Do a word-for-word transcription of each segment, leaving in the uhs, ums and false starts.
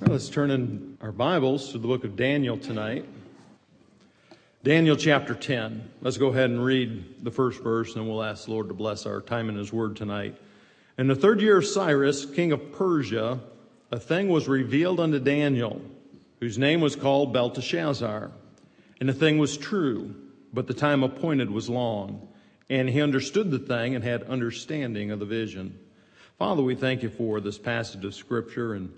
Well, let's turn in our Bibles to the book of Daniel tonight. Daniel chapter ten. Let's go ahead and read the first verse, and then we'll ask the Lord to bless our time in His Word tonight. In the third year of Cyrus, king of Persia, a thing was revealed unto Daniel, whose name was called Belteshazzar. And the thing was true, but the time appointed was long. And he understood the thing and had understanding of the vision. Father, we thank you for this passage of Scripture, and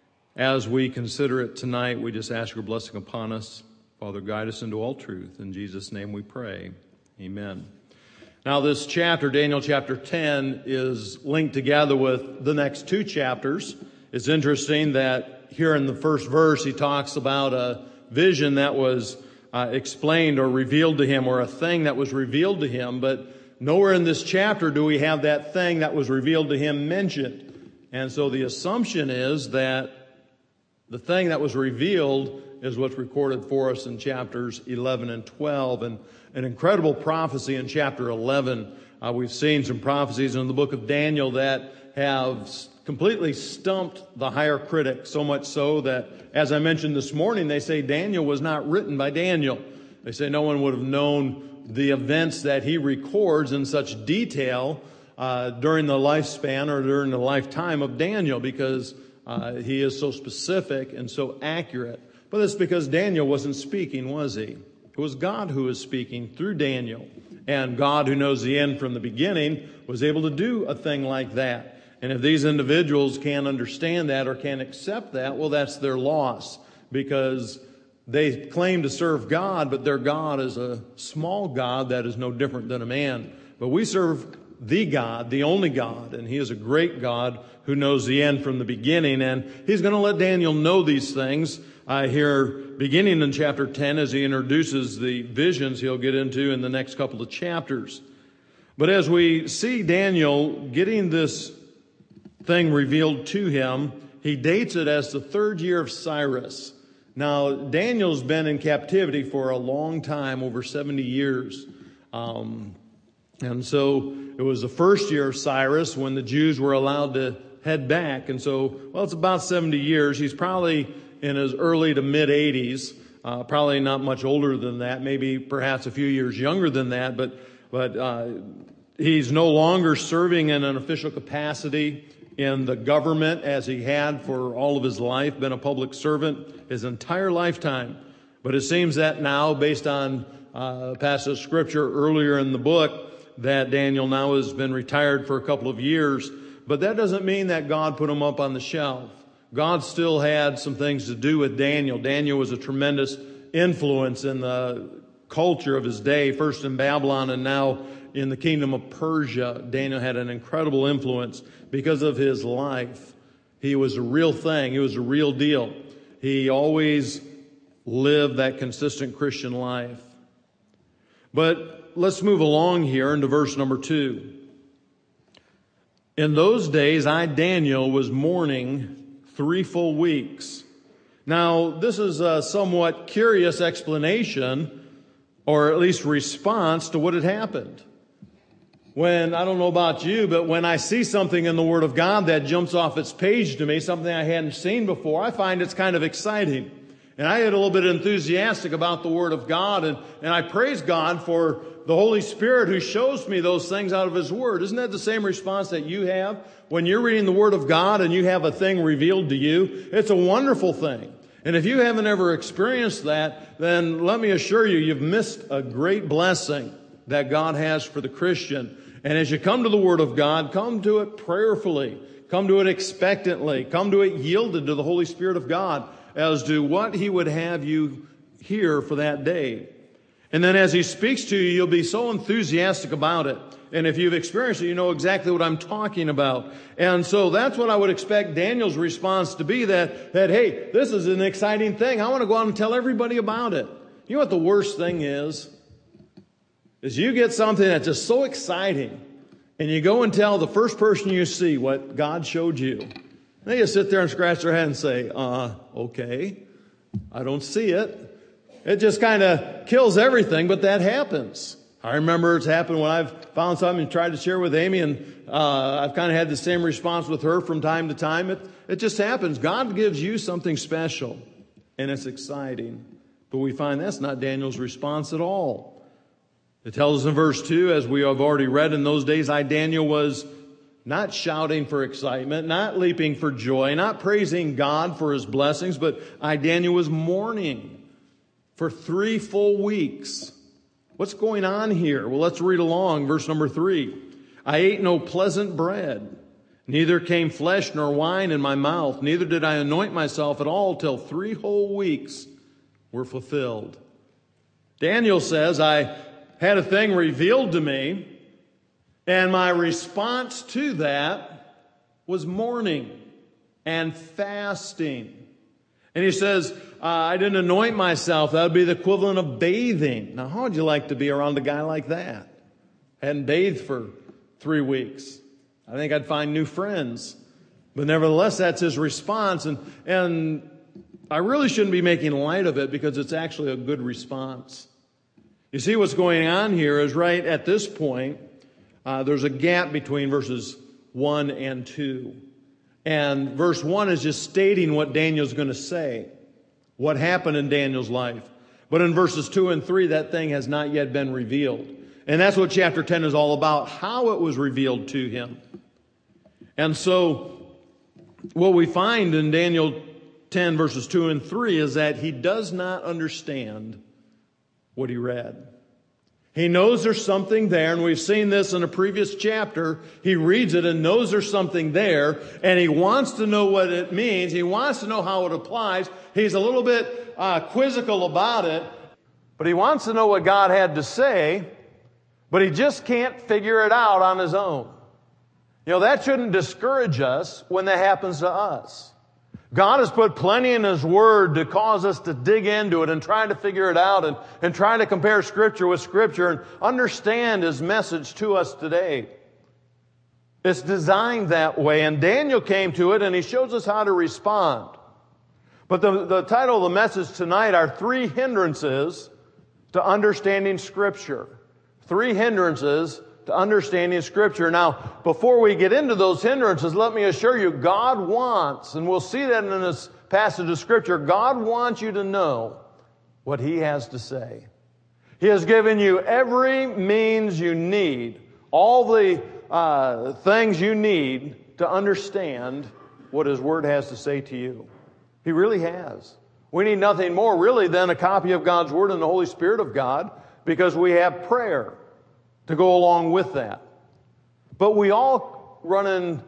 as we consider it tonight, we just ask your blessing upon us. Father, guide us into all truth. In Jesus' name we pray. Amen. Now this chapter, Daniel chapter ten, is linked together with the next two chapters. It's interesting that here in the first verse, he talks about a vision that was uh, explained or revealed to him, or a thing that was revealed to him. But nowhere in this chapter do we have that thing that was revealed to him mentioned. And so the assumption is that the thing that was revealed is what's recorded for us in chapters eleven and twelve. And an incredible prophecy in chapter eleven. Uh, we've seen some prophecies in the book of Daniel that have completely stumped the higher critics, so much so that, as I mentioned this morning, they say Daniel was not written by Daniel. They say no one would have known the events that he records in such detail uh, during the lifespan or during the lifetime of Daniel, because Uh, he is so specific and so accurate. But it's because Daniel wasn't speaking, was he? It was God who was speaking through Daniel. And God, who knows the end from the beginning, was able to do a thing like that. And if these individuals can't understand that or can't accept that, well, that's their loss. Because they claim to serve God, but their God is a small God that is no different than a man. But we serve the God, the only God, and He is a great God who knows the end from the beginning, and He's going to let Daniel know these things uh, here beginning in chapter ten as he introduces the visions he'll get into in the next couple of chapters. But as we see Daniel getting this thing revealed to him, he dates it as the third year of Cyrus. Now, Daniel's been in captivity for a long time, over seventy years. Um, and so it was the first year of Cyrus when the Jews were allowed to head back. And so, well, it's about seventy years. He's probably in his early to mid eighties, uh, probably not much older than that, maybe perhaps a few years younger than that. But, but, uh, he's no longer serving in an official capacity in the government as he had for all of his life, been a public servant his entire lifetime. But it seems that now, based on uh, a passage of Scripture earlier in the book, that Daniel now has been retired for a couple of years. But that doesn't mean that God put him up on the shelf. God still had some things to do with Daniel. Daniel was a tremendous influence in the culture of his day, first in Babylon and now in the kingdom of Persia. Daniel had an incredible influence because of his life. He was a real thing. He was a real deal. He always lived that consistent Christian life. But let's move along here into verse number two. In those days, I, Daniel, was mourning three full weeks. Now, this is a somewhat curious explanation, or at least response to what had happened. When, I don't know about you, but when I see something in the Word of God that jumps off its page to me, something I hadn't seen before, I find it's kind of exciting. And I get a little bit enthusiastic about the Word of God, and, and I praise God for the Holy Spirit who shows me those things out of His Word. Isn't that the same response that you have when you're reading the Word of God and you have a thing revealed to you? It's a wonderful thing. And if you haven't ever experienced that, then let me assure you, you've missed a great blessing that God has for the Christian. And as you come to the Word of God, come to it prayerfully. Come to it expectantly. Come to it yielded to the Holy Spirit of God as to what He would have you hear for that day. And then as He speaks to you, you'll be so enthusiastic about it. And if you've experienced it, you know exactly what I'm talking about. And so that's what I would expect Daniel's response to be, that, that hey, this is an exciting thing. I want to go out and tell everybody about it. You know what the worst thing is? Is you get something that's just so exciting, and you go and tell the first person you see what God showed you. They just sit there and scratch their head and say, uh, okay, I don't see it. It just kind of kills everything, but that happens. I remember it's happened when I've found something and tried to share with Amy, and uh, I've kind of had the same response with her from time to time. It, it just happens. God gives you something special, and it's exciting. But we find that's not Daniel's response at all. It tells us in verse two, as we have already read, in those days I, Daniel, was not shouting for excitement, not leaping for joy, not praising God for his blessings, but I, Daniel, was mourning for three full weeks. What's going on here? Well, let's read along. Verse number three. I ate no pleasant bread, neither came flesh nor wine in my mouth, neither did I anoint myself at all till three whole weeks were fulfilled. Daniel says, I had a thing revealed to me, and my response to that was mourning and fasting. And he says, uh, I didn't anoint myself. That would be the equivalent of bathing. Now, how would you like to be around a guy like that? Hadn't bathed for three weeks. I think I'd find new friends. But nevertheless, that's his response. And, and I really shouldn't be making light of it because it's actually a good response. You see, what's going on here is right at this point, uh, there's a gap between verses one and two. And verse one is just stating what Daniel's going to say, what happened in Daniel's life. But in verses two and three, that thing has not yet been revealed. And that's what chapter ten is all about, how it was revealed to him. And so what we find in Daniel ten, verses two and three, is that he does not understand what he read. He knows there's something there, and we've seen this in a previous chapter. He reads it and knows there's something there, and he wants to know what it means. He wants to know how it applies. He's a little bit uh, quizzical about it, but he wants to know what God had to say, but he just can't figure it out on his own. You know, that shouldn't discourage us when that happens to us. God has put plenty in His Word to cause us to dig into it and try to figure it out and, and try to compare Scripture with Scripture and understand His message to us today. It's designed that way, and Daniel came to it and he shows us how to respond. But the, the title of the message tonight are Three Hindrances to Understanding Scripture. Three hindrances to understanding Scripture. Now, before we get into those hindrances, let me assure you, God wants, and we'll see that in this passage of Scripture, God wants you to know what He has to say. He has given you every means you need, all the uh, things you need to understand what His Word has to say to you. He really has. We need nothing more, really, than a copy of God's Word and the Holy Spirit of God, because we have prayer to go along with that. But we all run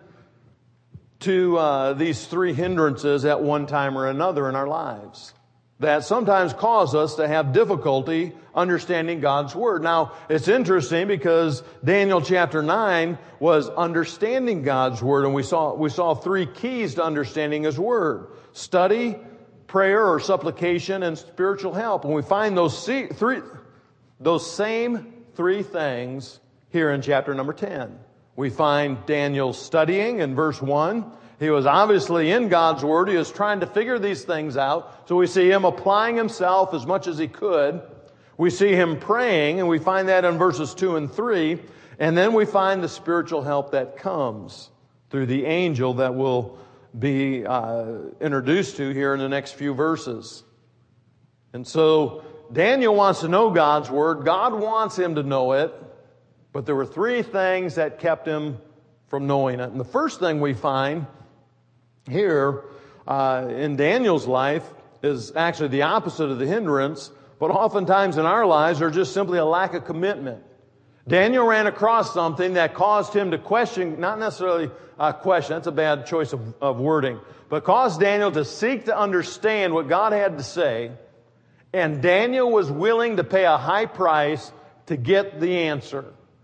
into uh, these three hindrances at one time or another in our lives that sometimes cause us to have difficulty understanding God's Word. Now, it's interesting because Daniel chapter nine was understanding God's Word, and we saw we saw three keys to understanding His Word: study, prayer or supplication, and spiritual help. And we find those three, those same three things here in chapter number ten. We find Daniel studying in verse one. He was obviously in God's Word. He was trying to figure these things out. So we see him applying himself as much as he could. We see him praying, and we find that in verses two and three. And then we find the spiritual help that comes through the angel that we'll be uh, introduced to here in the next few verses. And so Daniel wants to know God's Word. God wants him to know it. But there were three things that kept him from knowing it. And the first thing we find here uh, in Daniel's life is actually the opposite of the hindrance. But oftentimes in our lives, there's just simply a lack of commitment. Daniel ran across something that caused him to question, not necessarily a question, that's a bad choice of, of wording, but caused Daniel to seek to understand what God had to say. And Daniel was willing to pay a high price to get the answer.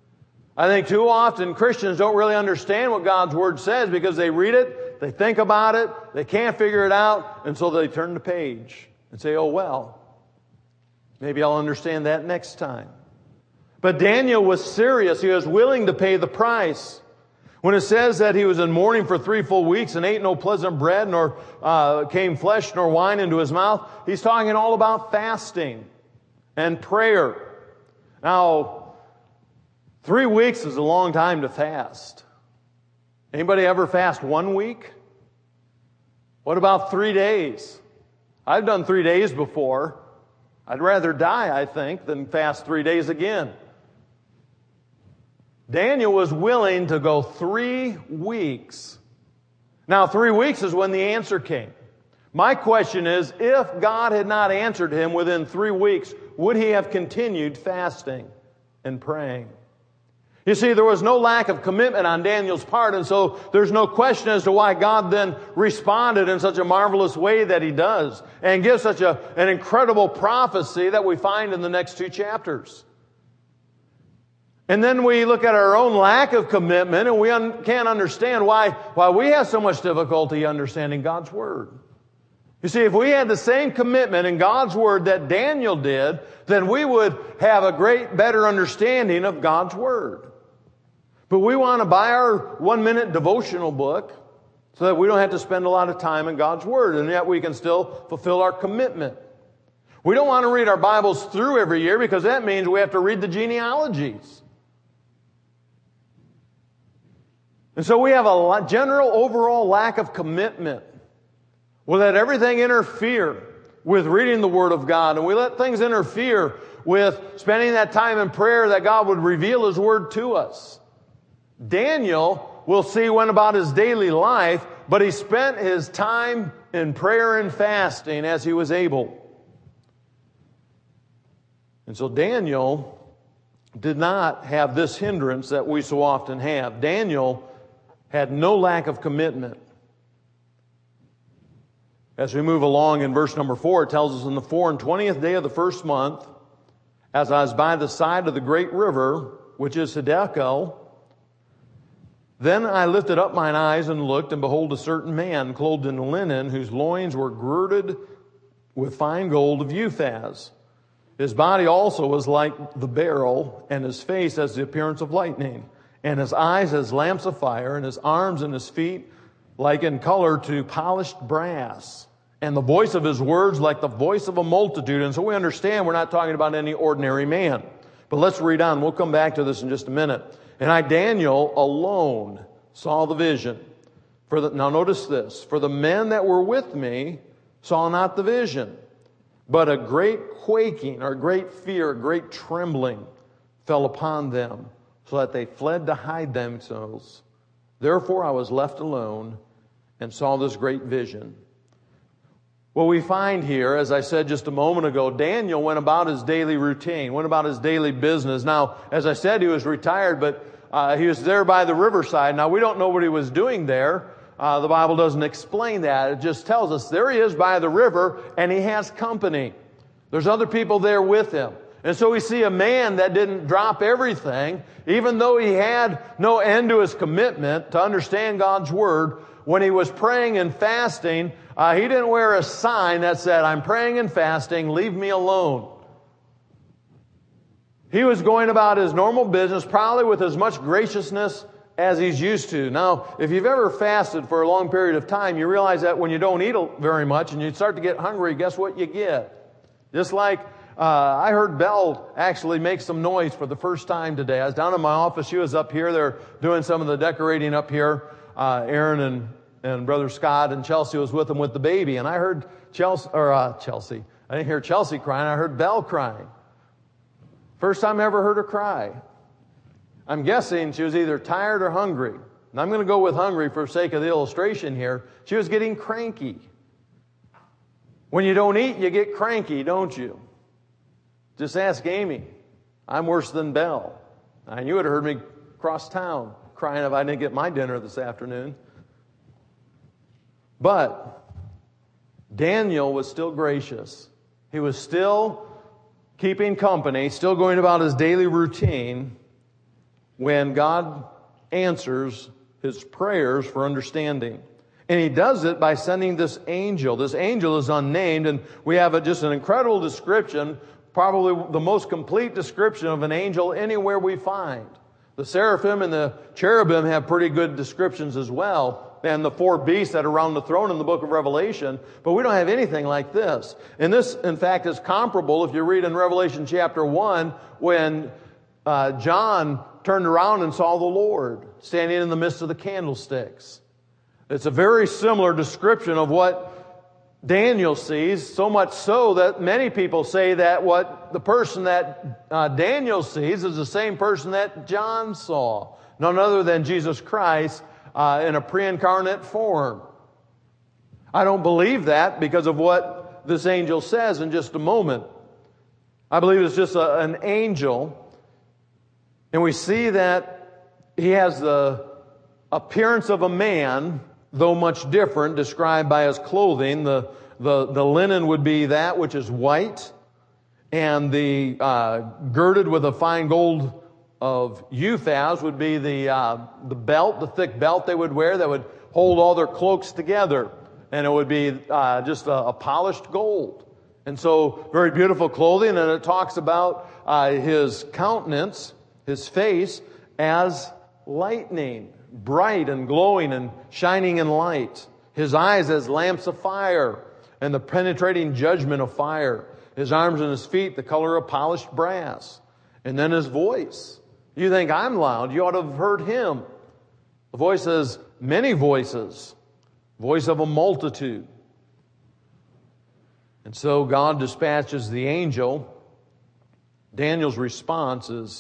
I think too often Christians don't really understand what God's Word says because they read it, they think about it, they can't figure it out, and so they turn the page and say, oh well, maybe I'll understand that next time. But Daniel was serious. He was willing to pay the price. When it says that he was in mourning for three full weeks and ate no pleasant bread, nor uh, came flesh nor wine into his mouth, he's talking all about fasting and prayer. Now, Three weeks is a long time to fast. Anybody ever fast one week? What about three days? I've done three days before. I'd rather die, I think, than fast three days again. Daniel was willing to go three weeks. Now, three weeks is when the answer came. My question is, if God had not answered him within three weeks, would he have continued fasting and praying? You see, there was no lack of commitment on Daniel's part, and so there's no question as to why God then responded in such a marvelous way that he does, and gives such a, an incredible prophecy that we find in the next two chapters. And then we look at our own lack of commitment, and we un- can't understand why, why we have so much difficulty understanding God's Word. You see, if we had the same commitment in God's Word that Daniel did, then we would have a great, better understanding of God's Word. But we want to buy our one-minute devotional book so that we don't have to spend a lot of time in God's Word, and yet we can still fulfill our commitment. We don't want to read our Bibles through every year because that means we have to read the genealogies. And so we have a general overall lack of commitment. We let everything interfere with reading the Word of God, and we let things interfere with spending that time in prayer that God would reveal His Word to us. Daniel, we'll see, went about his daily life, but he spent his time in prayer and fasting as he was able. And so Daniel did not have this hindrance that we so often have. Daniel had no lack of commitment. As we move along in verse number four, it tells us, in the four and twentieth day of the first month, as I was by the side of the great river, which is Hiddekel, then I lifted up mine eyes and looked, and behold, a certain man clothed in linen, whose loins were girded with fine gold of Uphaz. His body also was like the beryl, and his face as the appearance of lightning, and his eyes as lamps of fire, and his arms and his feet like in color to polished brass, and the voice of his words like the voice of a multitude. And so we understand we're not talking about any ordinary man. But let's read on. We'll come back to this in just a minute. And I, Daniel, alone saw the vision. For the, now notice this. For the men that were with me saw not the vision, but a great quaking, or great fear, a great trembling fell upon them, so that they fled to hide themselves. Therefore I was left alone and saw this great vision. Well, we find here, as I said just a moment ago, Daniel went about his daily routine, went about his daily business. Now, as I said, he was retired, but uh, he was there by the riverside. Now, we don't know what he was doing there. Uh, the Bible doesn't explain that. It just tells us there he is by the river, and he has company. There's other people there with him. And so we see a man that didn't drop everything, even though he had no end to his commitment to understand God's Word. When he was praying and fasting, uh, he didn't wear a sign that said, I'm praying and fasting, leave me alone. He was going about his normal business, probably with as much graciousness as he's used to. Now, if you've ever fasted for a long period of time, you realize that when you don't eat very much and you start to get hungry, guess what you get? Just like uh, I heard Belle actually make some noise for the first time today. I was down in my office. She was up here. They're doing some of the decorating up here. Uh, Aaron and, and Brother Scott and Chelsea was with them with the baby. And I heard Chelsea, or uh, Chelsea. I didn't hear Chelsea crying. I heard Belle crying. First time I ever heard her cry. I'm guessing she was either tired or hungry. And I'm going to go with hungry for sake of the illustration here. She was getting cranky. When you don't eat, you get cranky, don't you? Just ask Amy. I'm worse than Belle. And you would have heard me cross town crying if I didn't get my dinner this afternoon. But Daniel was still gracious. He was still keeping company, still going about his daily routine when God answers his prayers for understanding. And he does it by sending this angel. This angel is unnamed, and we have a, just an incredible description, probably the most complete description of an angel anywhere we find. The seraphim and the cherubim have pretty good descriptions as well, and the four beasts that are around the throne in the book of Revelation, but we don't have anything like this. And this, in fact, is comparable if you read in Revelation chapter one, when uh, John turned around and saw the Lord standing in the midst of the candlesticks. It's a very similar description of what Daniel sees, so much so that many people say that what the person that uh, Daniel sees is the same person that John saw. None other than Jesus Christ uh, in a pre-incarnate form. I don't believe that because of what this angel says in just a moment. I believe it's just a, an angel. And we see that he has the appearance of a man, though much different, described by his clothing. The, the, the linen would be that which is white, and the uh, girded with a fine gold of Uphaz would be the, uh, the belt, the thick belt they would wear that would hold all their cloaks together. And it would be uh, just a, a polished gold. And so, very beautiful clothing, and it talks about uh, his countenance, his face, as lightning, bright and glowing and shining in light. His eyes as lamps of fire, and the penetrating judgment of fire. His arms and his feet, the color of polished brass. And then his voice. You think I'm loud, you ought to have heard him. The voice has many voices. Voice of a multitude. And so God dispatches the angel. Daniel's response is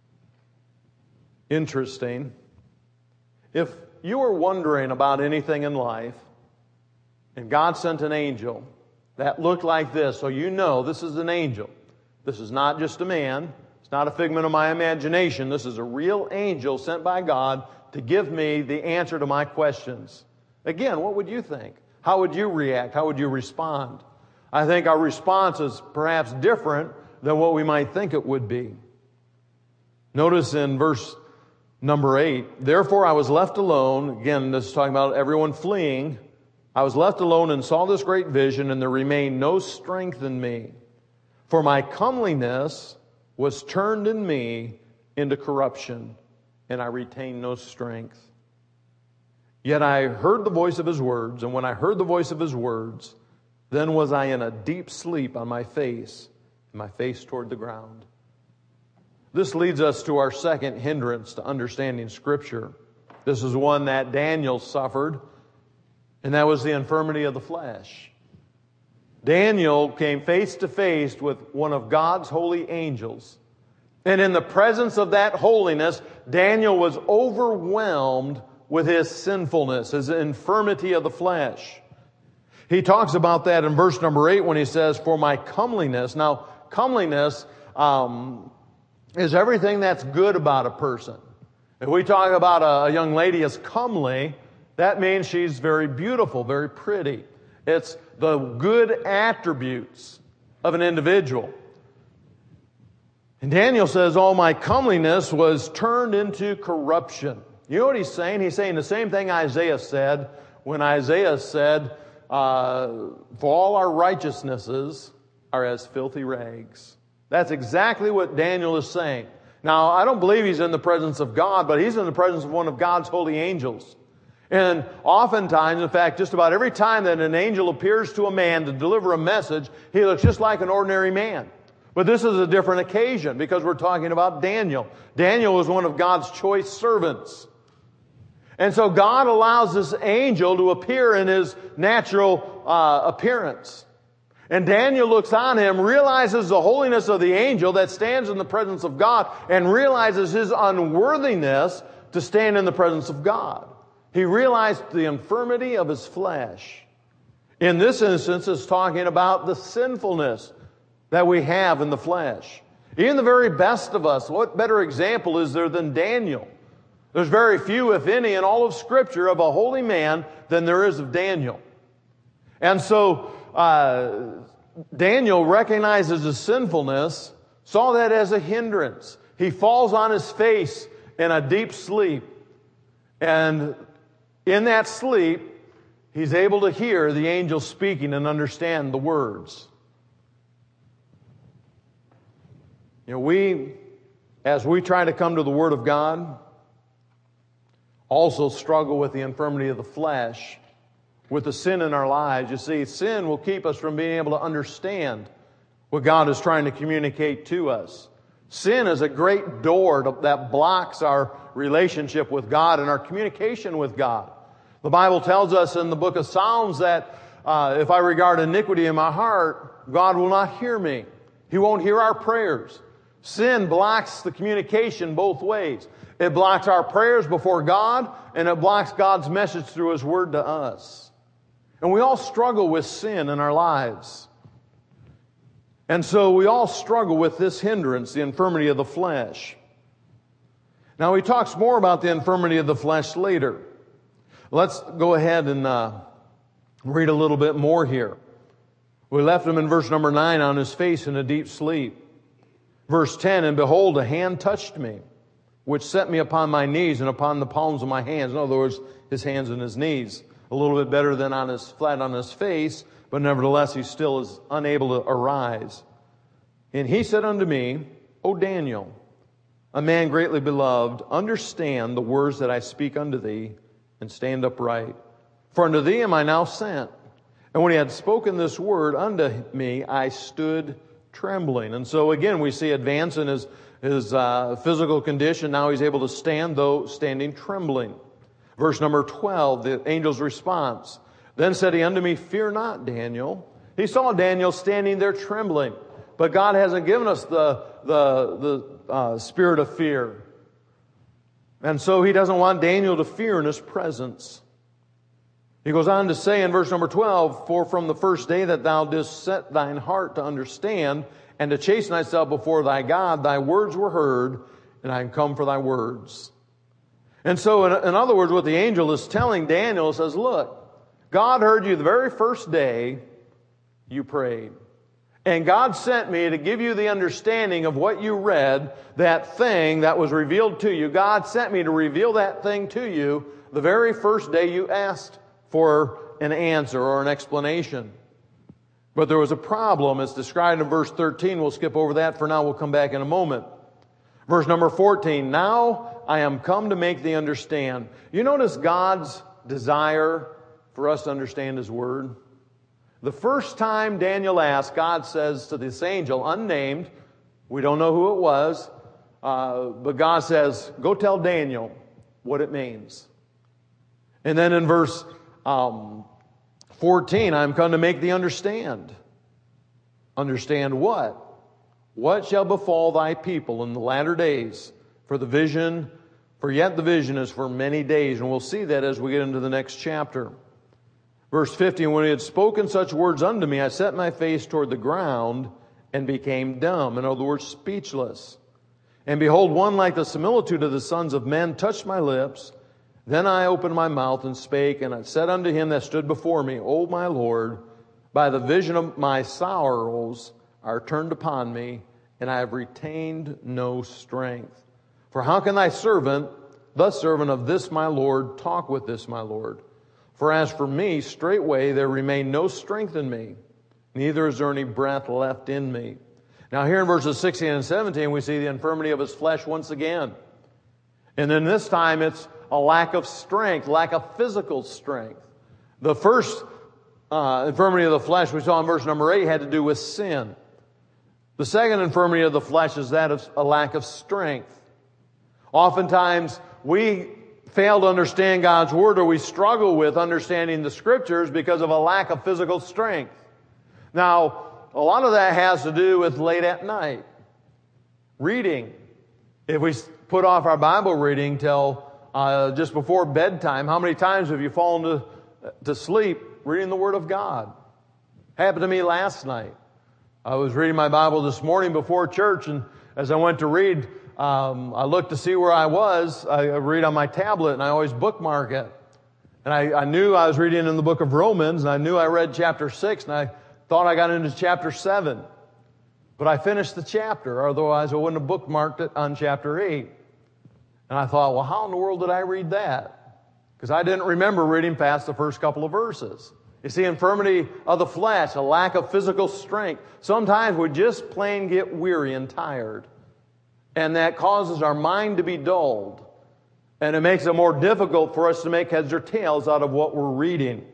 interesting. If you were wondering about anything in life, and God sent an angel that looked like this, so you know this is an angel. This is not just a man. It's not a figment of my imagination. This is a real angel sent by God to give me the answer to my questions. Again, what would you think? How would you react? How would you respond? I think our response is perhaps different than what we might think it would be. Notice in verse number eight, therefore I was left alone. Again, this is talking about everyone fleeing. I was left alone and saw this great vision, and there remained no strength in me. For my comeliness was turned in me into corruption, and I retained no strength. Yet I heard the voice of his words, and when I heard the voice of his words, then was I in a deep sleep on my face, and my face toward the ground. This leads us to our second hindrance to understanding Scripture. This is one that Daniel suffered, and that was the infirmity of the flesh. Daniel came face to face with one of God's holy angels. And in the presence of that holiness, Daniel was overwhelmed with his sinfulness, his infirmity of the flesh. He talks about that in verse number eight when he says, for my comeliness. Now, comeliness um, is everything that's good about a person. If we talk about a, a young lady as comely, that means she's very beautiful, very pretty. It's the good attributes of an individual. And Daniel says, all my comeliness was turned into corruption. You know what he's saying? He's saying the same thing Isaiah said when Isaiah said, uh, for all our righteousnesses are as filthy rags. That's exactly what Daniel is saying. Now, I don't believe he's in the presence of God, but he's in the presence of one of God's holy angels. And oftentimes, in fact, just about every time that an angel appears to a man to deliver a message, he looks just like an ordinary man. But this is a different occasion because we're talking about Daniel. Daniel was one of God's choice servants. And so God allows this angel to appear in his natural uh, appearance. And Daniel looks on him, realizes the holiness of the angel that stands in the presence of God, and realizes his unworthiness to stand in the presence of God. He realized the infirmity of his flesh. In this instance, it's talking about the sinfulness that we have in the flesh. Even the very best of us, what better example is there than Daniel? There's very few, if any, in all of Scripture of a holy man than there is of Daniel. And so uh, Daniel recognizes his sinfulness, saw that as a hindrance. He falls on his face in a deep sleep. And in that sleep, he's able to hear the angel speaking and understand the words. You know, we, as we try to come to the Word of God, also struggle with the infirmity of the flesh, with the sin in our lives. You see, sin will keep us from being able to understand what God is trying to communicate to us. Sin is a great door to, that blocks our relationship with God and our communication with God. The Bible tells us in the book of Psalms that uh, if I regard iniquity in my heart, God will not hear me. He won't hear our prayers. Sin blocks the communication both ways. It blocks our prayers before God, and it blocks God's message through His Word to us. And we all struggle with sin in our lives. And so we all struggle with this hindrance, the infirmity of the flesh. Now he talks more about the infirmity of the flesh later. Let's go ahead and uh, read a little bit more here. We left him in verse number nine, on his face in a deep sleep. Verse ten, and behold, a hand touched me, which set me upon my knees and upon the palms of my hands. In other words, his hands and his knees. A little bit better than on his flat on his face, but nevertheless he still is unable to arise. And he said unto me, O Daniel, a man greatly beloved, understand the words that I speak unto thee, and stand upright. For unto thee am I now sent. And when he had spoken this word unto me, I stood trembling. And so again, we see advance in his, his uh, physical condition. Now he's able to stand, though standing trembling. Verse number twelve, the angel's response. Then said he unto me, fear not, Daniel. He saw Daniel standing there trembling. But God hasn't given us the, the, the uh, spirit of fear. And so he doesn't want Daniel to fear in his presence. He goes on to say in verse number twelve, for from the first day that thou didst set thine heart to understand and to chasten thyself before thy God, thy words were heard, and I am come for thy words. And so, in, in other words, what the angel is telling Daniel says, look, God heard you the very first day you prayed. And God sent me to give you the understanding of what you read, that thing that was revealed to you. God sent me to reveal that thing to you the very first day you asked for an answer or an explanation. But there was a problem. It's described in verse thirteen. We'll skip over that for now. We'll come back in a moment. Verse number fourteen, now I am come to make thee understand. You notice God's desire for us to understand His Word? The first time Daniel asked, God says to this angel, unnamed, we don't know who it was, uh, but God says, go tell Daniel what it means. And then in verse um, fourteen, I am come to make thee understand. Understand what? What shall befall thy people in the latter days? For the vision, for yet the vision is for many days. And we'll see that as we get into the next chapter. Verse fifty, when he had spoken such words unto me, I set my face toward the ground and became dumb. In other words, speechless. And behold, one like the similitude of the sons of men touched my lips. Then I opened my mouth and spake, and I said unto him that stood before me, O my Lord, by the vision of my sorrows are turned upon me, and I have retained no strength. For how can thy servant, the servant of this my Lord, talk with this my Lord? For as for me, straightway there remained no strength in me, neither is there any breath left in me. Now here in verses sixteen and seventeen, we see the infirmity of his flesh once again. And then this time it's a lack of strength, lack of physical strength. The first uh, infirmity of the flesh we saw in verse number eight had to do with sin. The second infirmity of the flesh is that of a lack of strength. Oftentimes we fail to understand God's Word, or we struggle with understanding the Scriptures because of a lack of physical strength. Now, a lot of that has to do with late at night. Reading. If we put off our Bible reading till uh, just before bedtime, how many times have you fallen to, to sleep reading the Word of God? Happened to me last night. I was reading my Bible this morning before church, and as I went to read, um, I looked to see where I was. I read on my tablet, and I always bookmark it. And I, I knew I was reading in the book of Romans, and I knew I read chapter six, and I thought I got into chapter seven. But I finished the chapter, otherwise I wouldn't have bookmarked it on chapter eight. And I thought, well, how in the world did I read that? Because I didn't remember reading past the first couple of verses. You see, infirmity of the flesh, a lack of physical strength. Sometimes we just plain get weary and tired. And that causes our mind to be dulled. And it makes it more difficult for us to make heads or tails out of what we're reading.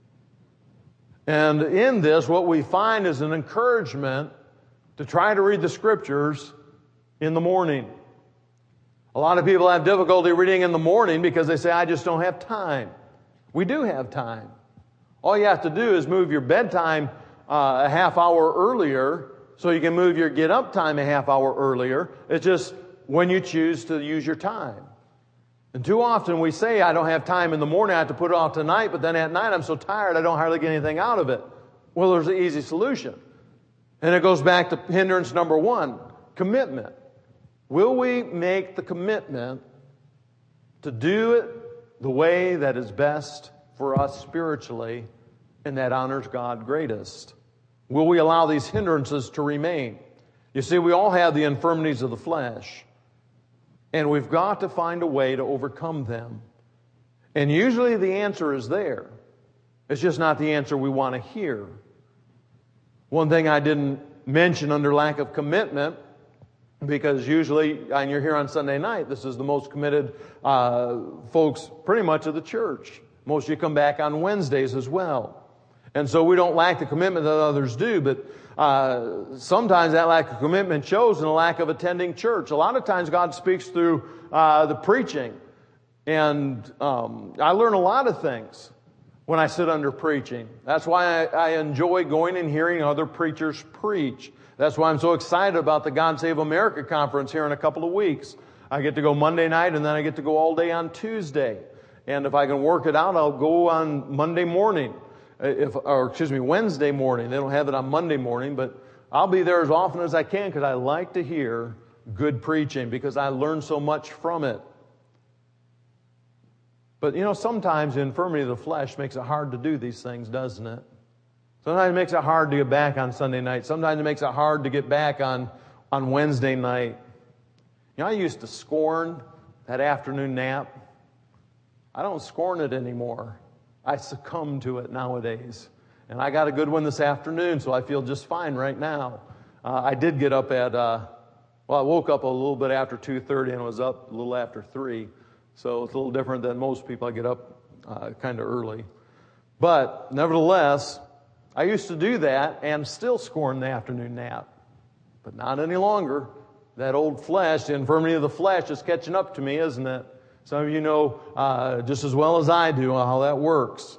And in this, what we find is an encouragement to try to read the Scriptures in the morning. A lot of people have difficulty reading in the morning because they say, I just don't have time. We do have time. All you have to do is move your bedtime uh, a half hour earlier so you can move your get-up time a half hour earlier. It's just when you choose to use your time. And too often we say, I don't have time in the morning, I have to put it off tonight, but then at night I'm so tired I don't hardly get anything out of it. Well, there's an easy solution. And it goes back to hindrance number one, commitment. Will we make the commitment to do it the way that is best for us spiritually and that honors God greatest? Will we allow these hindrances to remain? You see, we all have the infirmities of the flesh. And we've got to find a way to overcome them. And usually the answer is there. It's just not the answer we want to hear. One thing I didn't mention under lack of commitment, because usually, and you're here on Sunday night, this is the most committed uh, folks pretty much of the church. Most of you come back on Wednesdays as well. And so we don't lack the commitment that others do, but Uh, sometimes that lack of commitment shows in a lack of attending church. A lot of times God speaks through uh, the preaching. And um, I learn a lot of things when I sit under preaching. That's why I, I enjoy going and hearing other preachers preach. That's why I'm so excited about the God Save America conference here in a couple of weeks. I get to go Monday night and then I get to go all day on Tuesday. And if I can work it out, I'll go on Monday morning. If, or excuse me, Wednesday morning. They don't have it on Monday morning, but I'll be there as often as I can because I like to hear good preaching because I learn so much from it. But you know, sometimes the infirmity of the flesh makes it hard to do these things, doesn't it? Sometimes it makes it hard to get back on Sunday night. Sometimes it makes it hard to get back on, on Wednesday night. You know, I used to scorn that afternoon nap. I don't scorn it anymore. I succumb to it nowadays. And I got a good one this afternoon, so I feel just fine right now. Uh, I did get up at, uh, well, I woke up a little bit after two thirty and was up a little after three. So it's a little different than most people. I get up uh, kind of early. But nevertheless, I used to do that and still scorn the afternoon nap. But not any longer. That old flesh, the infirmity of the flesh is catching up to me, isn't it? Some of you know uh, just as well as I do how that works.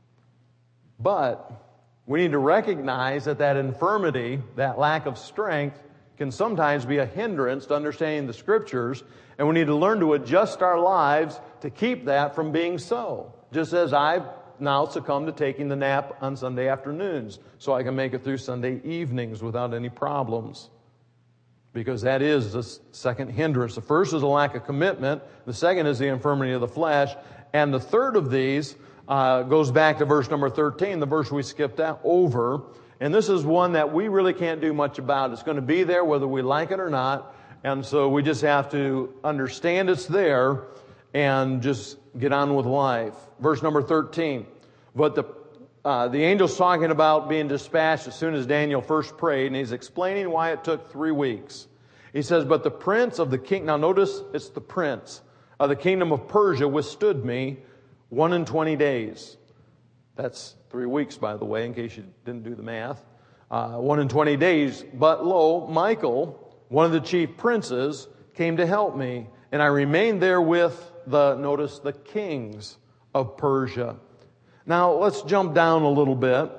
But we need to recognize that that infirmity, that lack of strength, can sometimes be a hindrance to understanding the Scriptures, and we need to learn to adjust our lives to keep that from being so. Just as I've now succumbed to taking the nap on Sunday afternoons, so I can make it through Sunday evenings without any problems. Because that is the second hindrance. The first is a lack of commitment. The second is the infirmity of the flesh. And the third of these uh, goes back to verse number thirteen, the verse we skipped out over. And this is one that we really can't do much about. It's going to be there whether we like it or not. And so we just have to understand it's there and just get on with life. Verse number thirteen. But the Uh, the angel's talking about being dispatched as soon as Daniel first prayed, and he's explaining why it took three weeks. He says, but the prince of the king, now notice it's the prince of the kingdom of Persia withstood me one and twenty days. That's three weeks, by the way, in case you didn't do the math. Uh, one and twenty days. But lo, Michael, one of the chief princes, came to help me, and I remained there with the, notice, the kings of Persia. Now, let's jump down a little bit.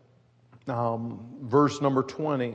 Um, verse number twenty.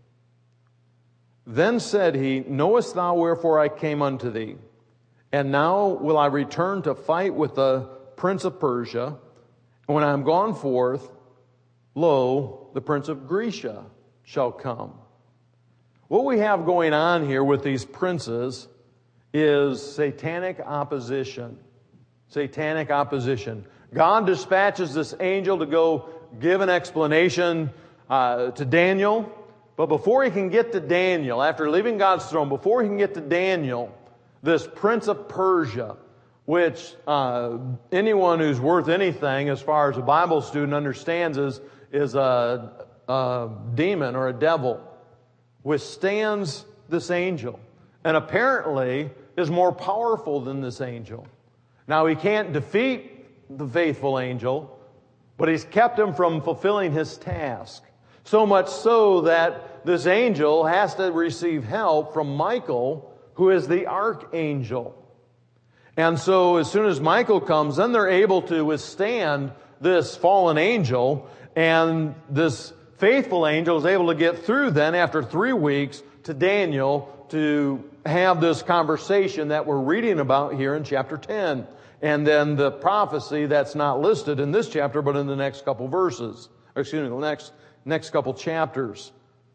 Then said he, knowest thou wherefore I came unto thee? And now will I return to fight with the prince of Persia. And when I am gone forth, lo, the prince of Grecia shall come. What we have going on here with these princes is satanic opposition. Satanic opposition. God dispatches this angel to go give an explanation uh, to Daniel. But before he can get to Daniel, after leaving God's throne, before he can get to Daniel, this prince of Persia, which uh, anyone who's worth anything as far as a Bible student understands is, is a, a demon or a devil, withstands this angel. And apparently is more powerful than this angel. Now he can't defeat the faithful angel, but he's kept him from fulfilling his task. So much so that this angel has to receive help from Michael, who is the archangel. And so as soon as Michael comes, then they're able to withstand this fallen angel, and this faithful angel is able to get through then after three weeks to Daniel to have this conversation that we're reading about here in chapter ten. And then the prophecy that's not listed in this chapter, but in the next couple verses. Or excuse me, the next, next couple chapters.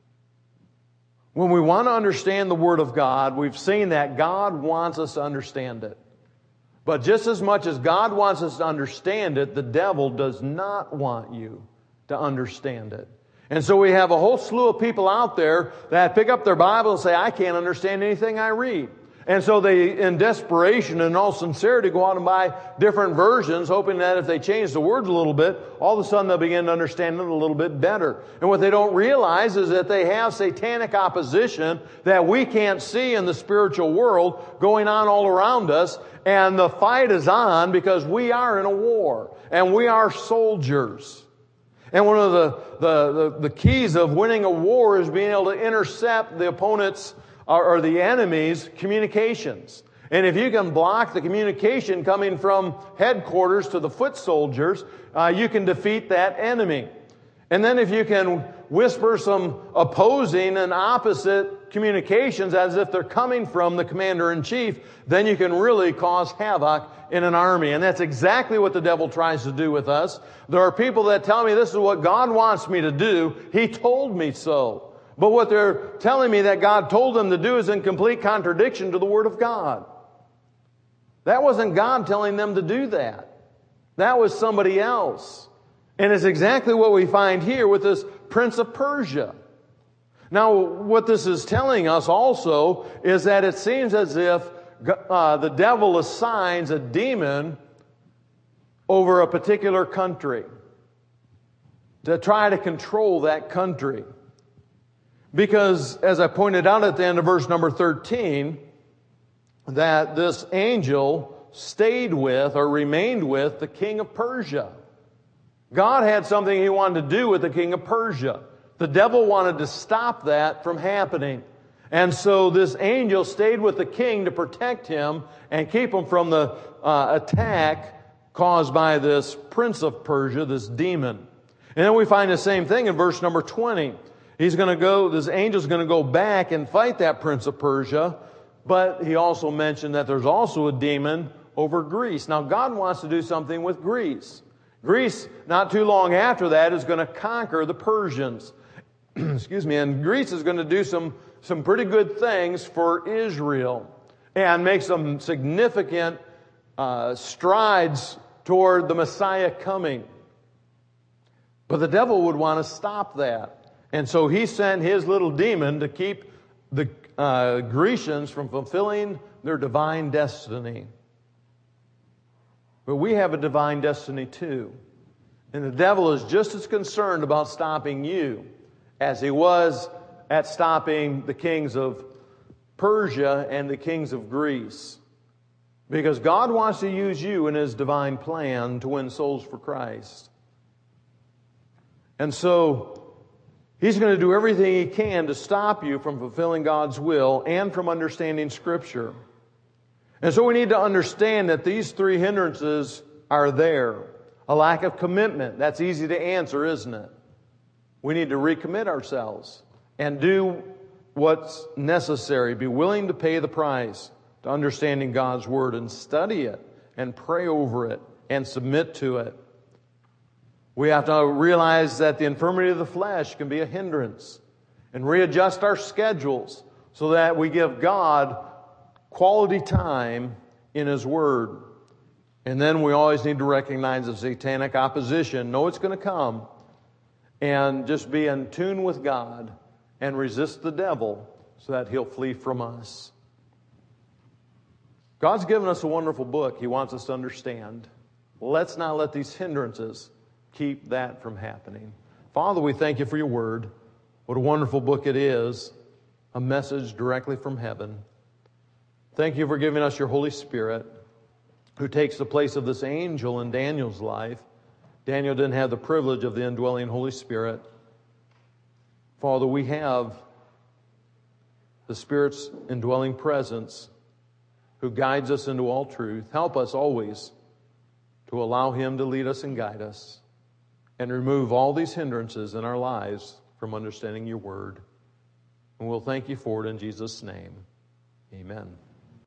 When we want to understand the Word of God, we've seen that God wants us to understand it. But just as much as God wants us to understand it, the devil does not want you to understand it. And so we have a whole slew of people out there that pick up their Bible and say, I can't understand anything I read. And so they, in desperation and in all sincerity, go out and buy different versions, hoping that if they change the words a little bit, all of a sudden they'll begin to understand it a little bit better. And what they don't realize is that they have satanic opposition that we can't see in the spiritual world going on all around us. And the fight is on because we are in a war. And we are soldiers. And one of the, the, the, the keys of winning a war is being able to intercept the opponent's or, or the enemy's communications. And if you can block the communication coming from headquarters to the foot soldiers, uh, you can defeat that enemy. And then if you can whisper some opposing and opposite communications as if they're coming from the commander-in-chief, then you can really cause havoc in an army. And that's exactly what the devil tries to do with us. There are people that tell me this is what God wants me to do. He told me so. But what they're telling me that God told them to do is in complete contradiction to the Word of God. That wasn't God telling them to do that. That was somebody else. And it's exactly what we find here with this Prince of Persia. Now, what this is telling us also is that it seems as if uh, the devil assigns a demon over a particular country to try to control that country. Because, as I pointed out at the end of verse number thirteen, that this angel stayed with or remained with the king of Persia. God had something He wanted to do with the king of Persia. The devil wanted to stop that from happening. And so this angel stayed with the king to protect him and keep him from the uh, attack caused by this prince of Persia, this demon. And then we find the same thing in verse number twenty. He's going to go, this angel's going to go back and fight that prince of Persia, but he also mentioned that there's also a demon over Greece. Now, God wants to do something with Greece. Greece, not too long after that, is going to conquer the Persians. Excuse me. And Greece is going to do some, some pretty good things for Israel and make some significant uh, strides toward the Messiah coming. But the devil would want to stop that. And so he sent his little demon to keep the uh, Grecians from fulfilling their divine destiny. But we have a divine destiny too. And the devil is just as concerned about stopping you as he was at stopping the kings of Persia and the kings of Greece. Because God wants to use you in His divine plan to win souls for Christ. And so He's going to do everything He can to stop you from fulfilling God's will and from understanding Scripture. And so we need to understand that these three hindrances are there. A lack of commitment. That's easy to answer, isn't it? We need to recommit ourselves and do what's necessary. Be willing to pay the price to understanding God's Word and study it and pray over it and submit to it. We have to realize that the infirmity of the flesh can be a hindrance and readjust our schedules so that we give God quality time in His Word. And then we always need to recognize the satanic opposition. Know it's going to come. And just be in tune with God and resist the devil so that he'll flee from us. God's given us a wonderful book He wants us to understand. Let's not let these hindrances keep that from happening. Father, we thank You for Your Word. What a wonderful book it is. A message directly from heaven. Thank You for giving us Your Holy Spirit, who takes the place of this angel in Daniel's life. Daniel didn't have the privilege of the indwelling Holy Spirit. Father, we have the Spirit's indwelling presence who guides us into all truth. Help us always to allow Him to lead us and guide us and remove all these hindrances in our lives from understanding your word. And we'll thank you for it in Jesus' name. Amen.